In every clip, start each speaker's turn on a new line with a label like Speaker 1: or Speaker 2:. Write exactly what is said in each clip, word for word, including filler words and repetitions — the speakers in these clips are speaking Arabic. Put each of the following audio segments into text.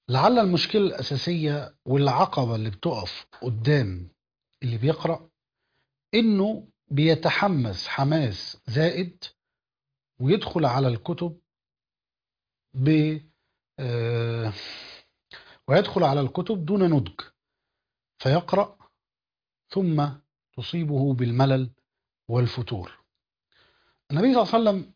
Speaker 1: لعل المشكلة الأساسية والعقبة اللي بتقف قدام اللي بيقرأ إنه بيتحمس حماس زائد ويدخل على الكتب ب آه، ويدخل على الكتب دون نضج فيقرأ ثم تصيبه بالملل والفتور. النبي صلى الله عليه وسلم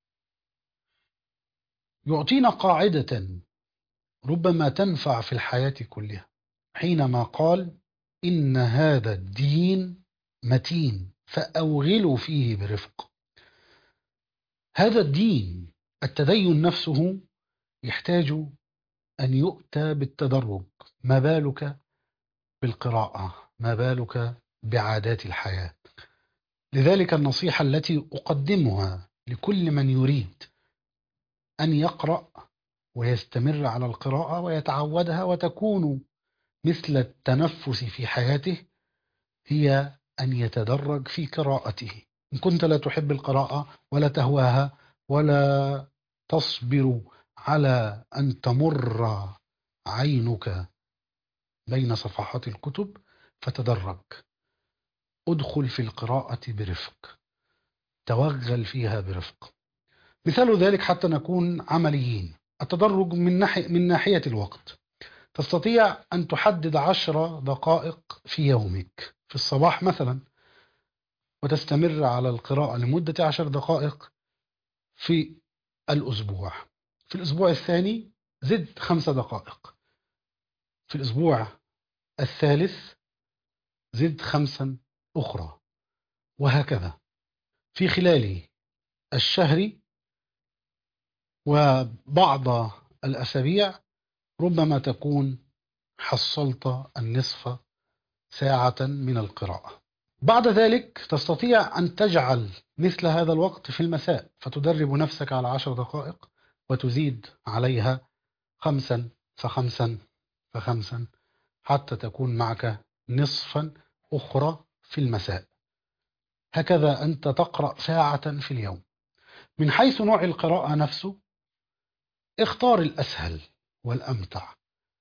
Speaker 1: يعطينا قاعدة ربما تنفع في الحياة كلها حينما قال: إن هذا الدين متين فأوغلوا فيه برفق. هذا الدين، التدين نفسه، يحتاج أن يؤتى بالتدرج. ما بالك بالقراءة؟ ما بالك بعادات الحياة؟ لذلك النصيحة التي أقدمها لكل من يريد أن يقرأ ويستمر على القراءة ويتعودها وتكون مثل التنفس في حياته هي أن يتدرج في قراءته. إن كنت لا تحب القراءة ولا تهواها ولا تصبر على أن تمر عينك بين صفحات الكتب فتدرج. ادخل في القراءة برفق، توغل فيها برفق. مثال ذلك حتى نكون عمليين: التدرج من ناحية من ناحية الوقت. تستطيع أن تحدد عشر دقائق في يومك في الصباح مثلا، وتستمر على القراءة لمدة عشر دقائق في الأسبوع. في الأسبوع الثاني زد خمس دقائق. في الأسبوع الثالث زد خمسا أخرى، وهكذا في خلال الشهر وبعض الأسابيع. ربما تكون حصلت النصف ساعة من القراءة. بعد ذلك تستطيع أن تجعل مثل هذا الوقت في المساء، فتدرب نفسك على عشر دقائق، وتزيد عليها خمسا فخمسا فخمسا حتى تكون معك نصفا أخرى في المساء. هكذا أنت تقرأ ساعة في اليوم. من حيث نوع القراءة نفسه، اختار الأسهل والأمتع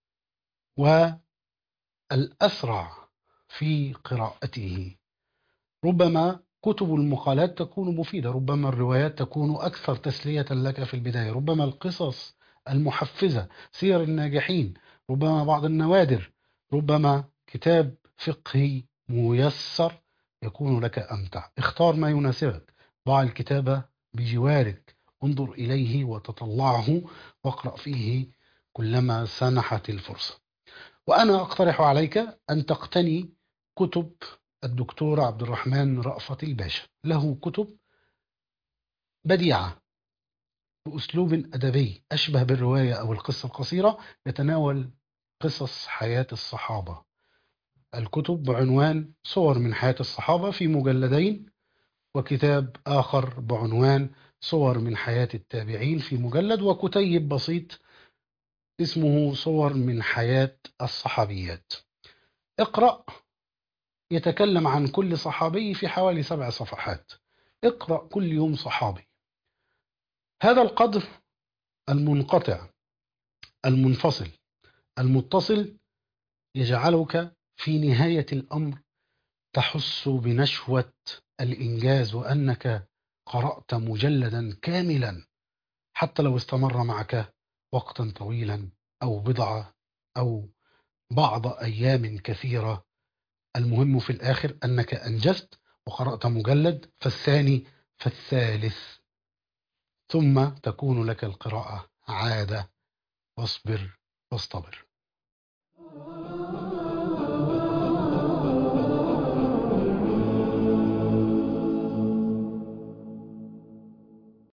Speaker 1: والأسرع في قراءته. ربما كتب المقالات تكون مفيدة، ربما الروايات تكون أكثر تسلية لك في البداية، ربما القصص المحفزة، سير الناجحين، ربما بعض النوادر، ربما كتاب فقهي ميسر يكون لك أمتع. اختار ما يناسبك، ضع الكتاب بجوارك، انظر إليه وتطلعه واقرأ فيه كلما سنحت الفرصة. وأنا أقترح عليك أن تقتني كتب الدكتور عبد الرحمن رأفت الباشا. له كتب بديعة بأسلوب أدبي أشبه بالرواية أو القصة القصيرة، يتناول قصص حياة الصحابة. الكتب بعنوان صور من حياة الصحابة في مجلدين، وكتاب آخر بعنوان صور من حياة التابعين في مجلد، وكتيب بسيط اسمه صور من حياة الصحابيات. اقرأ. يتكلم عن كل صحابي في حوالي سبع صفحات. اقرأ كل يوم صحابي. هذا القدر المنقطع المنفصل المتصل يجعلك في نهاية الأمر تحس بنشوة الإنجاز، وأنك قرأت مجلدا كاملا، حتى لو استمر معك وقتا طويلا أو بضعة أو بعض أيام كثيرة. المهم في الآخر أنك أنجزت وقرأت مجلد، فالثاني، فالثالث، ثم تكون لك القراءة عادة. واصبر واصطبر.